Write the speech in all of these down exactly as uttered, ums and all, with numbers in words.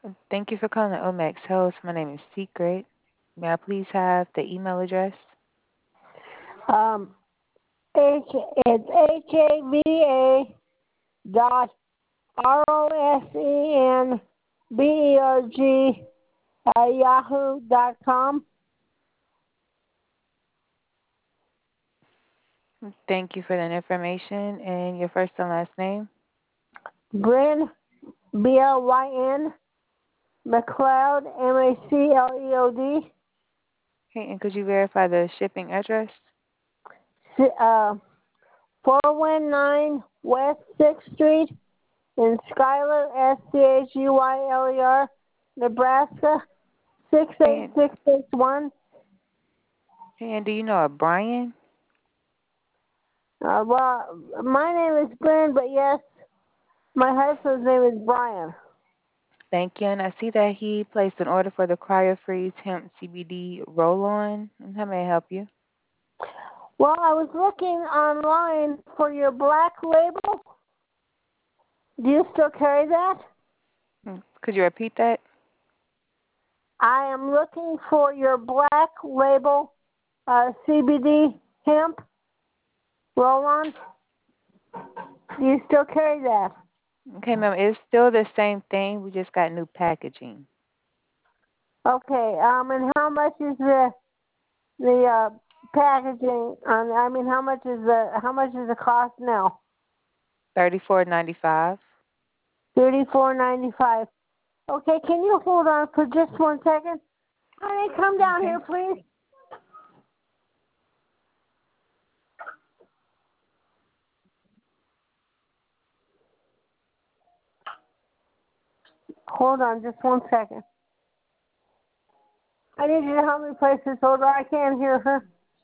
Thank you for calling Omex Health. My name is Secret. May I please have the email address? Um, H, it's H A V A dot R O S E N B E R G at yahoo dot com. Thank you for that information. And your first and last name? Bryn, B L Y N, McLeod, M A C L E O D, Okay, and could you verify the shipping address? uh, four one nine West sixth Street in Schuyler, S C H U Y L E R, Nebraska, six eight And, six six one. and do you know a Brian? Uh, well, my name is Bryn, but yes, my husband's name is Brian. Thank you. And I see that he placed an order for the CryoFreeze Hemp C B D roll-on. And how may I help you? Well, I was looking online for your black label. Do you still carry that? Hmm, Could you repeat that? I am looking for your black label uh, C B D hemp roll-on. Do you still carry that? Okay, ma'am. It's still the same thing. We just got new packaging. Okay. Um, and how much is the the uh, packaging? On, I mean, how much is the how much is the cost now? Thirty-four ninety-five. Thirty-four ninety-five. Okay. Can you hold on for just one second? Honey, come down Okay. here, please. Hold on just one second. I need you to help me place this order. I can't hear her.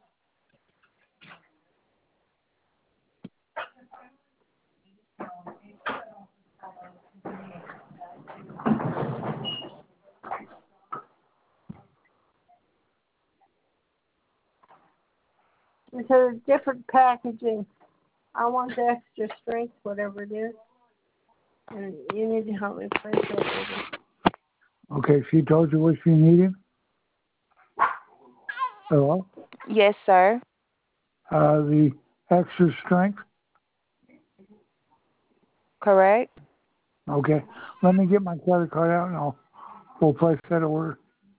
It's a different packaging. I want the extra strength, whatever it is. And you need to help me place that order. Okay, she told you what she needed? Hello? Yes, sir. Uh, the extra strength? Correct. Okay. Let me get my credit card out and I'll we'll place that order.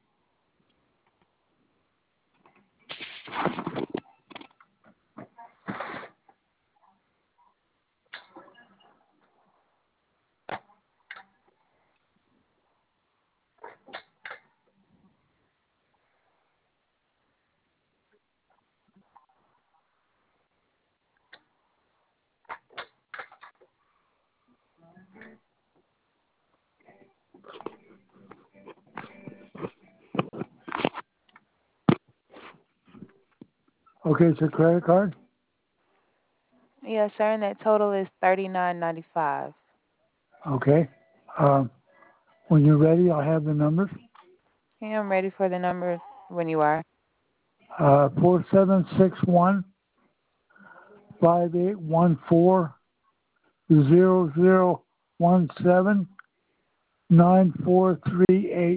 Okay, it's a credit card? Yes, sir. And that total is thirty-nine ninety-five. Okay. Um, when you're ready, I'll have the numbers. Okay, I'm ready for the number when you are. Uh, four seven six one five eight one four zero zero one seven nine four three eight.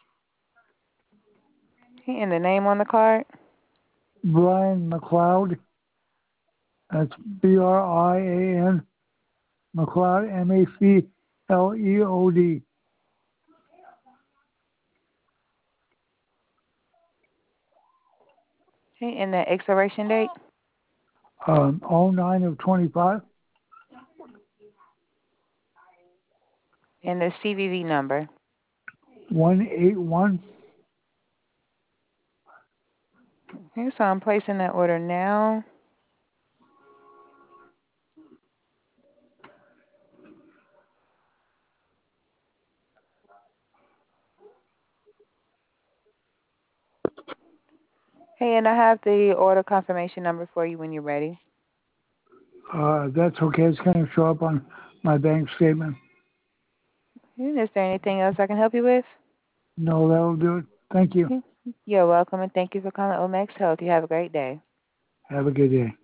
Okay, and the name on the card? Brian McLeod. That's B R I A N McLeod, M A C L E O D. Okay, and the expiration date? Um, oh nine of twenty-five. And the C V V number? one eight one. Okay, so I'm placing that order now. Hey, and I have the order confirmation number for you when you're ready. Uh, that's okay. It's going to show up on my bank statement. Okay, is there anything else I can help you with? No, that'll do it. Thank you. Okay. You're welcome, and thank you for calling Omex Health. You have a great day. Have a good day.